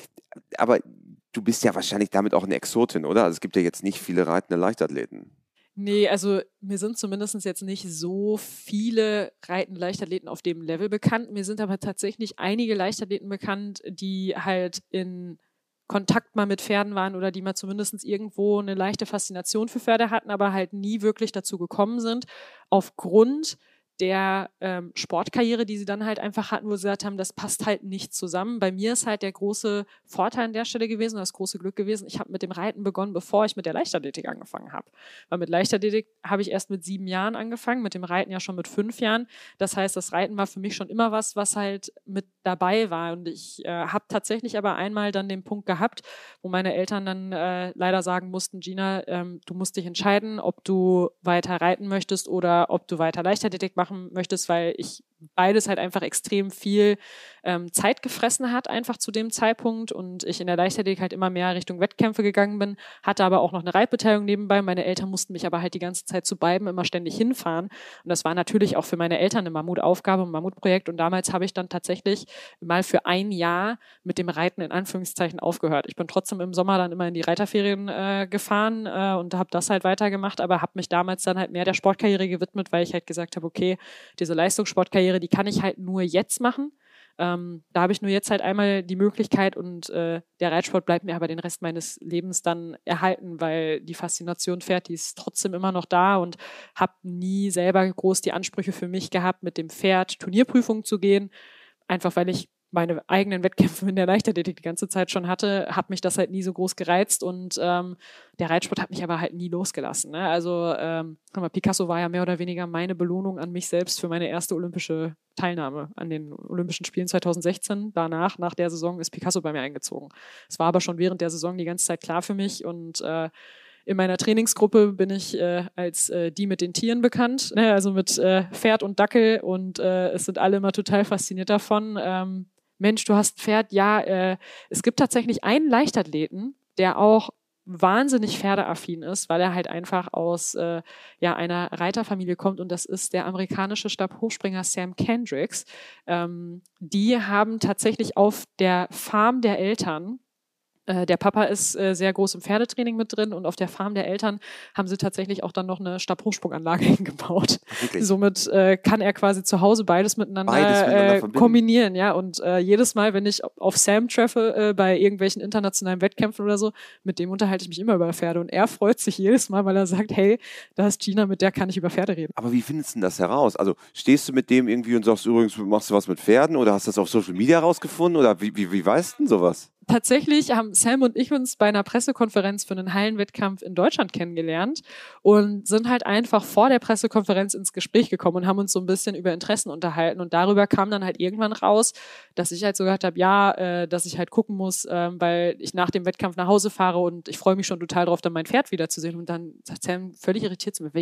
Aber du bist ja wahrscheinlich damit auch eine Exotin, oder? Also es gibt ja jetzt nicht viele reitende Leichtathleten. Nee, also mir sind zumindest jetzt nicht so viele reitende Leichtathleten auf dem Level bekannt. Mir sind aber tatsächlich einige Leichtathleten bekannt, die halt in Kontakt mal mit Pferden waren oder die mal zumindest irgendwo eine leichte Faszination für Pferde hatten, aber halt nie wirklich dazu gekommen sind, aufgrund der ähm, Sportkarriere, die sie dann halt einfach hatten, wo sie gesagt haben, das passt halt nicht zusammen. Bei mir ist halt der große Vorteil an der Stelle gewesen, das große Glück gewesen, ich habe mit dem Reiten begonnen, bevor ich mit der Leichtathletik angefangen habe. Weil mit Leichtathletik habe ich erst mit sieben Jahren angefangen, mit dem Reiten ja schon mit fünf Jahren. Das heißt, das Reiten war für mich schon immer was, was halt mit dabei war. Und ich äh, habe tatsächlich aber einmal dann den Punkt gehabt, wo meine Eltern dann äh, leider sagen mussten, Gina, ähm, du musst dich entscheiden, ob du weiter reiten möchtest oder ob du weiter Leichtathletik machen möchtest, weil ich beides halt einfach extrem viel ähm, Zeit gefressen hat, einfach zu dem Zeitpunkt und ich in der Leichtathletik halt immer mehr Richtung Wettkämpfe gegangen bin, hatte aber auch noch eine Reitbeteiligung nebenbei. Meine Eltern mussten mich aber halt die ganze Zeit zu beiden immer ständig hinfahren und das war natürlich auch für meine Eltern eine Mammutaufgabe, ein Mammutprojekt und damals habe ich dann tatsächlich mal für ein Jahr mit dem Reiten in Anführungszeichen aufgehört. Ich bin trotzdem im Sommer dann immer in die Reiterferien äh, gefahren äh, und habe das halt weitergemacht, aber habe mich damals dann halt mehr der Sportkarriere gewidmet, weil ich halt gesagt habe, okay, diese Leistungssportkarriere, die kann ich halt nur jetzt machen. Ähm, da habe ich nur jetzt halt einmal die Möglichkeit und äh, der Reitsport bleibt mir aber den Rest meines Lebens dann erhalten, weil die Faszination Pferd, die ist trotzdem immer noch da und habe nie selber groß die Ansprüche für mich gehabt, mit dem Pferd Turnierprüfungen zu gehen, einfach weil ich meine eigenen Wettkämpfe in der Leichtathletik die ganze Zeit schon hatte, hat mich das halt nie so groß gereizt und ähm, der Reitsport hat mich aber halt nie losgelassen. Ne? Also ähm, Picasso war ja mehr oder weniger meine Belohnung an mich selbst für meine erste olympische Teilnahme an den Olympischen Spielen zwanzig sechzehn. Danach, nach der Saison, ist Picasso bei mir eingezogen. Es war aber schon während der Saison die ganze Zeit klar für mich und äh, in meiner Trainingsgruppe bin ich äh, als äh, die mit den Tieren bekannt, ne? Also mit äh, Pferd und Dackel und äh, es sind alle immer total fasziniert davon. Ähm, Mensch, du hast ein Pferd. Ja, äh, es gibt tatsächlich einen Leichtathleten, der auch wahnsinnig pferdeaffin ist, weil er halt einfach aus äh, ja, einer Reiterfamilie kommt und das ist der amerikanische Stabhochspringer Sam Kendricks. Ähm, die haben tatsächlich auf der Farm der Eltern, äh, der Papa ist äh, sehr groß im Pferdetraining mit drin und auf der Farm der Eltern haben sie tatsächlich auch dann noch eine Stabhochsprunganlage hingebaut. Wirklich? Somit äh, kann er quasi zu Hause beides miteinander, beides miteinander äh, kombinieren, ja. Und äh, jedes Mal, wenn ich auf Sam treffe äh, bei irgendwelchen internationalen Wettkämpfen oder so, mit dem unterhalte ich mich immer über Pferde und er freut sich jedes Mal, weil er sagt, hey, da ist Gina, mit der kann ich über Pferde reden. Aber wie findest du denn das heraus? Also stehst du mit dem irgendwie und sagst übrigens, machst du was mit Pferden oder hast du das auf Social Media rausgefunden oder wie, wie, wie weißt du denn sowas? Tatsächlich haben Sam und ich uns bei einer Pressekonferenz für einen Hallenwettkampf in Deutschland kennengelernt und sind halt einfach vor der Pressekonferenz ins Gespräch gekommen und haben uns so ein bisschen über Interessen unterhalten und darüber kam dann halt irgendwann raus, dass ich halt so gesagt habe, ja, äh, dass ich halt gucken muss, äh, weil ich nach dem Wettkampf nach Hause fahre und ich freue mich schon total drauf, dann mein Pferd wiederzusehen und dann sagt Sam völlig irritiert zu mir, wie,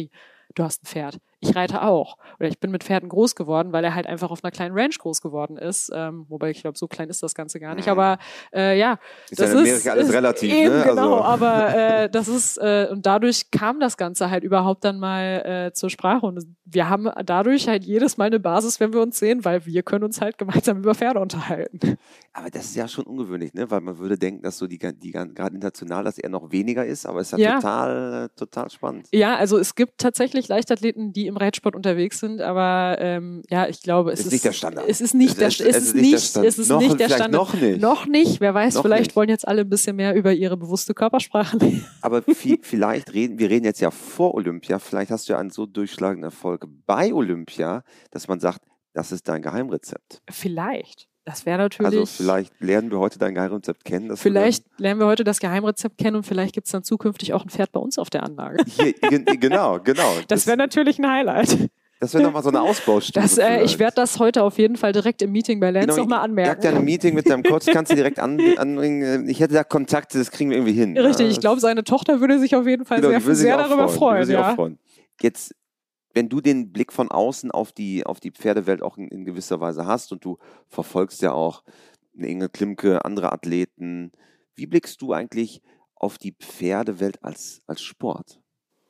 du hast ein Pferd. Ich reite auch. Oder ich bin mit Pferden groß geworden, weil er halt einfach auf einer kleinen Ranch groß geworden ist. Ähm, wobei ich glaube, so klein ist das Ganze gar nicht. Aber äh, ja, ist das ja in Amerika ist alles ist relativ, eben, ne? Genau, Also. aber äh, das ist, äh, und dadurch kam das Ganze halt überhaupt dann mal äh, zur Sprache. Und wir haben dadurch halt jedes Mal eine Basis, wenn wir uns sehen, weil wir können uns halt gemeinsam über Pferde unterhalten. Aber das ist ja schon ungewöhnlich, ne? Weil man würde denken, dass so die, die gerade international das eher noch weniger ist, aber es ist ja, Ja. total, äh, total spannend. Ja, also es gibt tatsächlich Leichtathleten, die im Reitsport unterwegs sind, aber ähm, ja, ich glaube, es Ist ist nicht der Standard. Es ist nicht Es der, ist- es ist es ist nicht, nicht der Stand- es ist noch- nicht der vielleicht Standard. noch nicht. Noch nicht. Wer weiß, Noch vielleicht nicht. wollen jetzt alle ein bisschen mehr über ihre bewusste Körpersprache lernen. Aber vi- vielleicht reden, wir reden jetzt ja vor Olympia, vielleicht hast du ja einen so durchschlagenden Erfolg bei Olympia, dass man sagt, das ist dein Geheimrezept. Vielleicht. Das wäre natürlich. Also vielleicht lernen wir heute dein Geheimrezept kennen. dass du Vielleicht lernen wir heute das Geheimrezept kennen und vielleicht gibt es dann zukünftig auch ein Pferd bei uns auf der Anlage. Dann hier, gen- genau, genau. Das wäre natürlich ein Highlight. das wäre nochmal so eine Ausbaustufe. Das, äh, ich vielleicht. werde das heute auf jeden Fall direkt im Meeting bei Lance Genau, nochmal Ihr habt anmerken. ja ein Meeting mit deinem Coach, kannst du direkt an, anbringen. Ich hätte da Kontakte, das kriegen wir irgendwie hin. Richtig, Ja, ich glaube, seine Tochter würde sich auf jeden Fall Genau, sehr, die würde sich sehr auch darüber freuen. Die freuen. würde sich Ja. auch freuen. Jetzt, wenn du den Blick von außen auf die, auf die Pferdewelt auch in, in gewisser Weise hast und du verfolgst ja auch eine Inge Klimke, andere Athleten, wie blickst du eigentlich auf die Pferdewelt als, als Sport?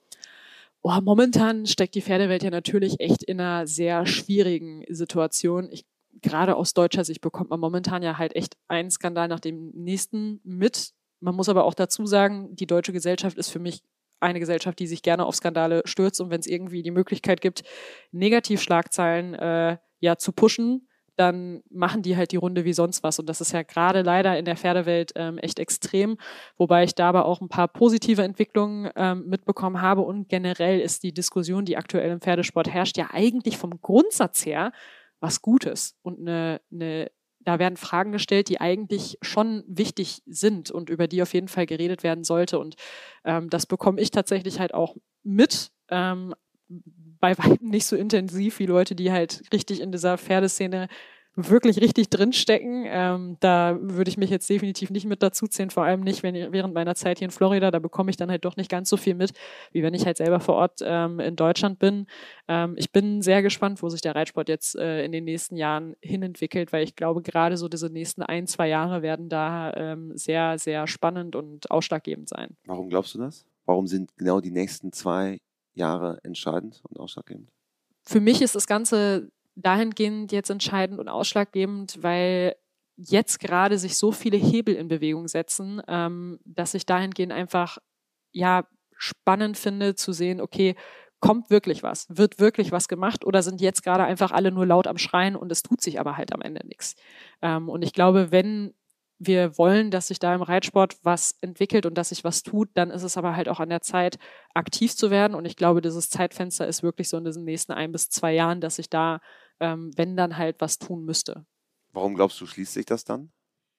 Oh, momentan steckt die Pferdewelt ja natürlich echt in einer sehr schwierigen Situation. Ich, gerade aus deutscher Sicht bekommt man momentan ja halt echt einen Skandal nach dem nächsten mit. Man muss aber auch dazu sagen, die deutsche Gesellschaft ist für mich eine Gesellschaft, die sich gerne auf Skandale stürzt, und wenn es irgendwie die Möglichkeit gibt, Negativschlagzeilen äh, ja zu pushen, dann machen die halt die Runde wie sonst was. Und das ist ja gerade leider in der Pferdewelt ähm, echt extrem, wobei ich da aber auch ein paar positive Entwicklungen ähm, mitbekommen habe. Und generell ist die Diskussion, die aktuell im Pferdesport herrscht, ja eigentlich vom Grundsatz her was Gutes. Und eine, eine, da werden Fragen gestellt, die eigentlich schon wichtig sind und über die auf jeden Fall geredet werden sollte. Und ähm, das bekomme ich tatsächlich halt auch mit. Ähm, bei weitem nicht so intensiv wie Leute, die halt richtig in dieser Pferdeszene wirklich richtig drinstecken. Ähm, da würde ich mich jetzt definitiv nicht mit dazu zählen, vor allem nicht wenn, während meiner Zeit hier in Florida. Da bekomme ich dann halt doch nicht ganz so viel mit, wie wenn ich halt selber vor Ort ähm, in Deutschland bin. Ähm, ich bin sehr gespannt, wo sich der Reitsport jetzt äh, in den nächsten Jahren hinentwickelt, weil ich glaube, gerade so diese nächsten ein, zwei Jahre werden da ähm, sehr, sehr spannend und ausschlaggebend sein. Warum glaubst du das? Warum sind genau die nächsten zwei Jahre entscheidend und ausschlaggebend? Für mich ist das Ganze dahingehend jetzt entscheidend und ausschlaggebend, weil jetzt gerade sich so viele Hebel in Bewegung setzen, ähm, dass ich dahingehend einfach ja spannend finde zu sehen, okay, kommt wirklich was? Wird wirklich was gemacht oder sind jetzt gerade einfach alle nur laut am Schreien und es tut sich aber halt am Ende nichts? Ähm, und ich glaube, wenn wir wollen, dass sich da im Reitsport was entwickelt und dass sich was tut, dann ist es aber halt auch an der Zeit, aktiv zu werden. Und ich glaube, dieses Zeitfenster ist wirklich so in diesen nächsten ein bis zwei Jahren, dass sich da, ähm, wenn dann halt was tun müsste. Warum glaubst du, schließt sich das dann?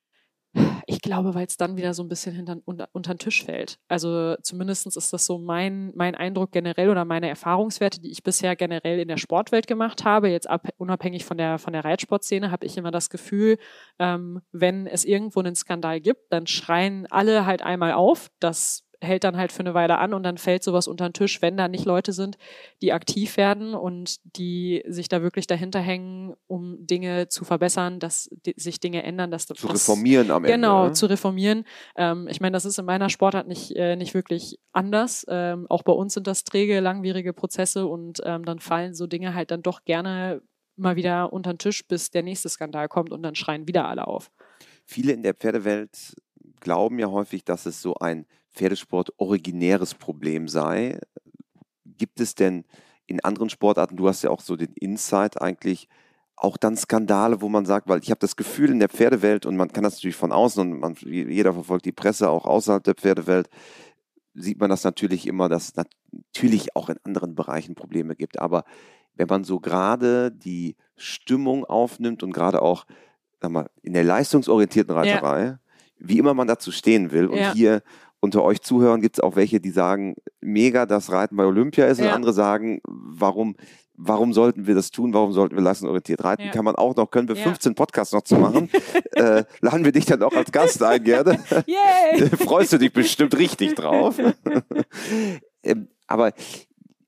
Ich glaube, weil es dann wieder so ein bisschen hinter, unter, unter den Tisch fällt. Also zumindest ist das so mein, mein Eindruck generell oder meine Erfahrungswerte, die ich bisher generell in der Sportwelt gemacht habe. Jetzt ab, unabhängig von der, von der Reitsportszene habe ich immer das Gefühl, ähm, wenn es irgendwo einen Skandal gibt, dann schreien alle halt einmal auf. Das hält dann halt für eine Weile an und dann fällt sowas unter den Tisch, wenn da nicht Leute sind, die aktiv werden und die sich da wirklich dahinter hängen, um Dinge zu verbessern, dass die, sich Dinge ändern, dass Zu das, reformieren am Ende. Genau, ne? zu reformieren. Ähm, ich meine, das ist in meiner Sportart nicht, äh, nicht wirklich anders. Ähm, auch bei uns sind das träge, langwierige Prozesse und ähm, dann fallen so Dinge halt dann doch gerne mal wieder unter den Tisch, bis der nächste Skandal kommt und dann schreien wieder alle auf. Viele in der Pferdewelt glauben ja häufig, dass es so ein Pferdesport originäres Problem sei. Gibt es denn in anderen Sportarten, du hast ja auch so den Insight eigentlich, auch dann Skandale, wo man sagt, weil ich habe das Gefühl in der Pferdewelt und man kann das natürlich von außen und man, jeder verfolgt die Presse auch außerhalb der Pferdewelt, sieht man das natürlich immer, dass es natürlich auch in anderen Bereichen Probleme gibt. Aber wenn man so gerade die Stimmung aufnimmt und gerade auch sag mal, in der leistungsorientierten Reiterei, ja. wie immer man dazu stehen will und ja. hier unter euch Zuhörern gibt es auch welche, die sagen, mega, dass Reiten bei Olympia ist, ja. und andere sagen, warum, warum sollten wir das tun, warum sollten wir leistungsorientiert reiten, ja. kann man auch noch, können wir ja. fünfzehn Podcasts noch zu machen, äh, laden wir dich dann auch als Gast ein, gerne. Freust du dich bestimmt richtig drauf. ähm, aber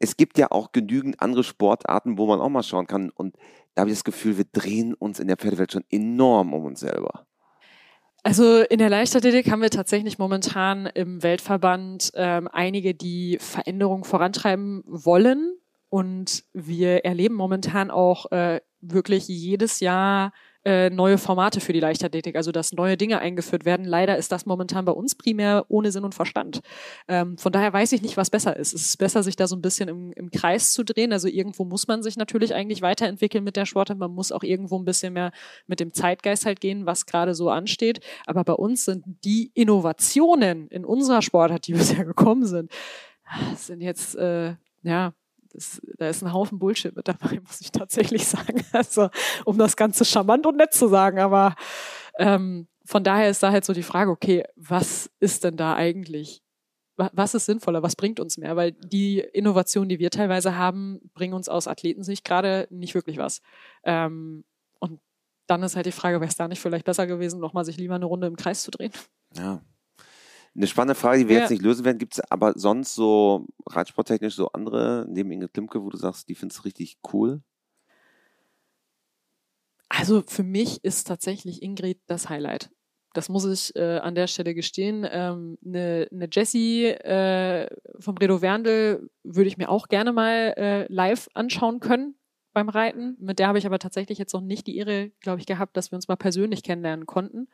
es gibt ja auch genügend andere Sportarten, wo man auch mal schauen kann. Und da habe ich das Gefühl, wir drehen uns in der Pferdewelt schon enorm um uns selber. Also in der Leichtathletik haben wir tatsächlich momentan im Weltverband ähm, einige, die Veränderungen vorantreiben wollen. Und wir erleben momentan auch äh, wirklich jedes Jahr äh, neue Formate für die Leichtathletik, also dass neue Dinge eingeführt werden. Leider ist das momentan bei uns primär ohne Sinn und Verstand. Ähm, von daher weiß ich nicht, was besser ist. Es ist besser, sich da so ein bisschen im, im Kreis zu drehen. Also irgendwo muss man sich natürlich eigentlich weiterentwickeln mit der Sportart. Man muss auch irgendwo ein bisschen mehr mit dem Zeitgeist halt gehen, was gerade so ansteht. Aber bei uns sind die Innovationen in unserer Sportart, die bisher gekommen sind, sind jetzt, äh, ja, Das, da ist ein Haufen Bullshit mit dabei, muss ich tatsächlich sagen. Also, um das Ganze charmant und nett zu sagen. Aber ähm, von daher ist da halt so die Frage, okay, was ist denn da eigentlich? Was ist sinnvoller? Was bringt uns mehr? Weil die Innovationen, die wir teilweise haben, bringen uns aus Athletensicht gerade nicht wirklich was. Ähm, und dann ist halt die Frage, wäre es da nicht vielleicht besser gewesen, nochmal sich lieber eine Runde im Kreis zu drehen? Ja. Eine spannende Frage, die wir ja. jetzt nicht lösen werden. Gibt es aber sonst so reitsporttechnisch so andere, neben Ingrid Klimke, wo du sagst, die findest du richtig cool? Also für mich ist tatsächlich Ingrid das Highlight. Das muss ich äh, an der Stelle gestehen. Ähm, eine, eine Jessie äh, vom Bredow Werndl würde ich mir auch gerne mal äh, live anschauen können beim Reiten. Mit der habe ich aber tatsächlich jetzt noch nicht die Ehre, glaube ich, gehabt, dass wir uns mal persönlich kennenlernen konnten.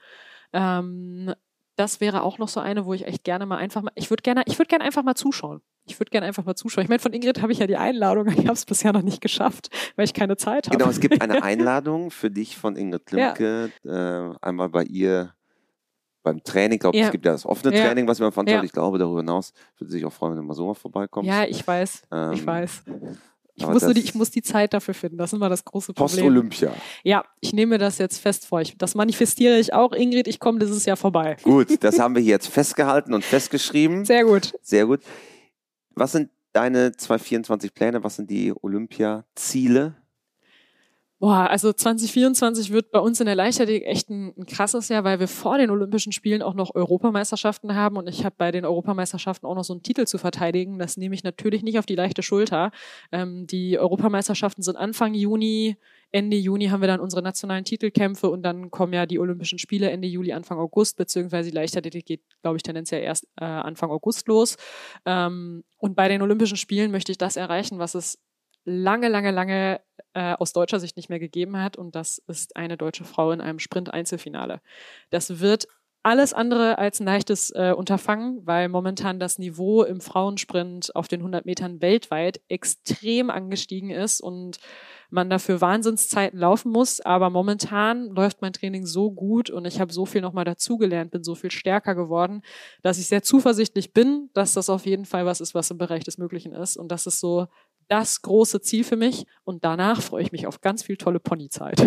Ähm, Das wäre auch noch so eine, wo ich echt gerne mal einfach mal, ich würde gerne, ich würde gerne einfach mal zuschauen. Ich würde gerne einfach mal zuschauen. Ich meine, von Ingrid habe ich ja die Einladung, ich habe es bisher noch nicht geschafft, weil ich keine Zeit habe. Genau, es gibt eine Einladung für dich von Ingrid Klimke, ja. äh, einmal bei ihr beim Training. Ich glaube, ja. es gibt ja das offene ja. Training, was wir fand. Ja. Ich glaube, darüber hinaus würde sich auch freuen, wenn du mal so mal vorbeikommst. Ja, ich weiß, ähm, ich weiß. Ich Aber muss, nur die, ich muss die Zeit dafür finden. Das ist immer das große Problem. Post-Olympia. Ja, ich nehme das jetzt fest vor. Ich, das manifestiere ich auch. Ingrid, ich komme dieses Jahr vorbei. Gut, das haben wir jetzt festgehalten und festgeschrieben. Sehr gut. Sehr gut. Was sind deine zwanzig vierundzwanzig Pläne? Was sind die Olympia-Ziele? Boah, also zwanzig vierundzwanzig wird bei uns in der Leichtathletik echt ein, ein krasses Jahr, weil wir vor den Olympischen Spielen auch noch Europameisterschaften haben und ich habe bei den Europameisterschaften auch noch so einen Titel zu verteidigen. Das nehme ich natürlich nicht auf die leichte Schulter. Ähm, die Europameisterschaften sind Anfang Juni, Ende Juni haben wir dann unsere nationalen Titelkämpfe und dann kommen ja die Olympischen Spiele Ende Juli, Anfang August, beziehungsweise die Leichtathletik geht, glaube ich, tendenziell erst äh, Anfang August los. Ähm, und bei den Olympischen Spielen möchte ich das erreichen, was es lange, lange, lange äh, aus deutscher Sicht nicht mehr gegeben hat und das ist eine deutsche Frau in einem Sprint-Einzelfinale. Das wird alles andere als ein leichtes äh, Unterfangen, weil momentan das Niveau im Frauensprint auf den hundert Metern weltweit extrem angestiegen ist und man dafür Wahnsinnszeiten laufen muss, aber momentan läuft mein Training so gut und ich habe so viel nochmal dazugelernt, bin so viel stärker geworden, dass ich sehr zuversichtlich bin, dass das auf jeden Fall was ist, was im Bereich des Möglichen ist und das ist so das große Ziel für mich und danach freue ich mich auf ganz viel tolle Ponyzeit.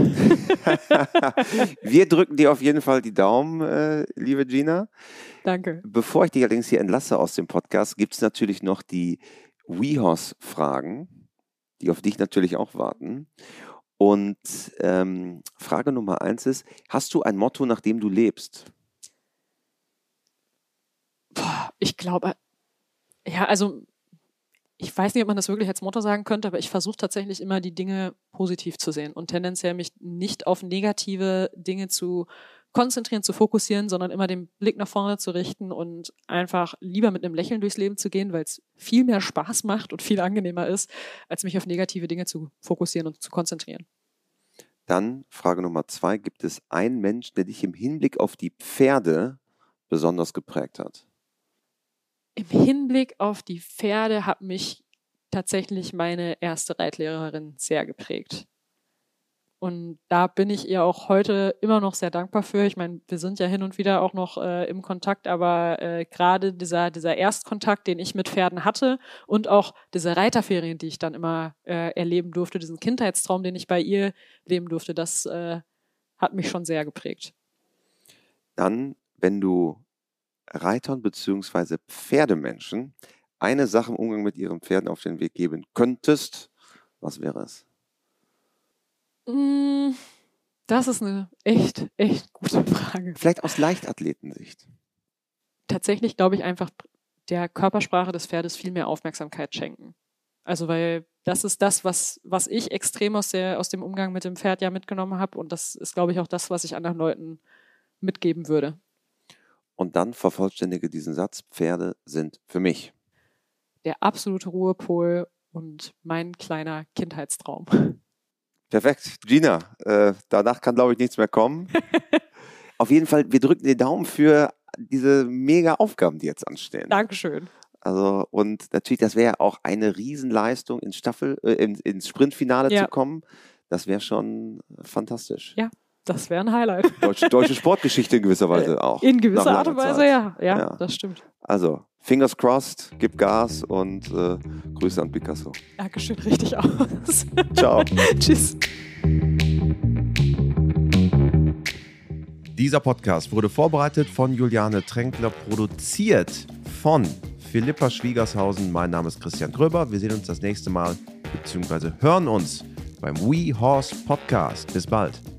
Wir drücken dir auf jeden Fall die Daumen, äh, liebe Gina. Danke. Bevor ich dich allerdings hier entlasse aus dem Podcast, gibt es natürlich noch die WeHorse-Fragen, die auf dich natürlich auch warten. Und ähm, Frage Nummer eins ist, hast du ein Motto, nach dem du lebst? Boah, ich glaube, ja, also ich weiß nicht, ob man das wirklich als Motto sagen könnte, aber ich versuche tatsächlich immer die Dinge positiv zu sehen und tendenziell mich nicht auf negative Dinge zu konzentrieren, zu fokussieren, sondern immer den Blick nach vorne zu richten und einfach lieber mit einem Lächeln durchs Leben zu gehen, weil es viel mehr Spaß macht und viel angenehmer ist, als mich auf negative Dinge zu fokussieren und zu konzentrieren. Dann Frage Nummer zwei, gibt es einen Mensch, der dich im Hinblick auf die Pferde besonders geprägt hat? Im Hinblick auf die Pferde hat mich tatsächlich meine erste Reitlehrerin sehr geprägt. Und da bin ich ihr auch heute immer noch sehr dankbar für. Ich meine, wir sind ja hin und wieder auch noch äh, im Kontakt, aber äh, gerade dieser, dieser Erstkontakt, den ich mit Pferden hatte und auch diese Reiterferien, die ich dann immer äh, erleben durfte, diesen Kindheitstraum, den ich bei ihr leben durfte, das äh, hat mich schon sehr geprägt. Dann, wenn du Reitern bzw. Pferdemenschen eine Sache im Umgang mit ihren Pferden auf den Weg geben könntest, was wäre es? Das ist eine echt, echt gute Frage. Vielleicht aus Leichtathletensicht. Tatsächlich glaube ich einfach, der Körpersprache des Pferdes viel mehr Aufmerksamkeit schenken. Also weil das ist das, was, was ich extrem aus, der, aus dem Umgang mit dem Pferd ja mitgenommen habe. Und das ist, glaube ich, auch das, was ich anderen Leuten mitgeben würde. Und dann vervollständige diesen Satz, Pferde sind für mich der absolute Ruhepol und mein kleiner Kindheitstraum. Perfekt. Gina, äh, danach kann, glaube ich, nichts mehr kommen. Auf jeden Fall, wir drücken den Daumen für diese mega Aufgaben, die jetzt anstehen. Dankeschön. Also, und natürlich, das wäre auch eine Riesenleistung, ins Staffel, äh, in, ins Sprintfinale ja. zu kommen. Das wäre schon fantastisch. Ja, das wäre ein Highlight. Deutsche, deutsche Sportgeschichte in gewisser Weise auch. In gewisser Art und Weise, ja. ja. Ja, das stimmt. Also, fingers crossed, gib Gas und äh, Grüße an Picasso. Dankeschön, richtig aus. Ciao. Tschüss. Dieser Podcast wurde vorbereitet von Juliane Tränkler, produziert von Philippa Schwiegershausen. Mein Name ist Christian Gröber. Wir sehen uns das nächste Mal, beziehungsweise hören uns beim WeHorse Podcast. Bis bald.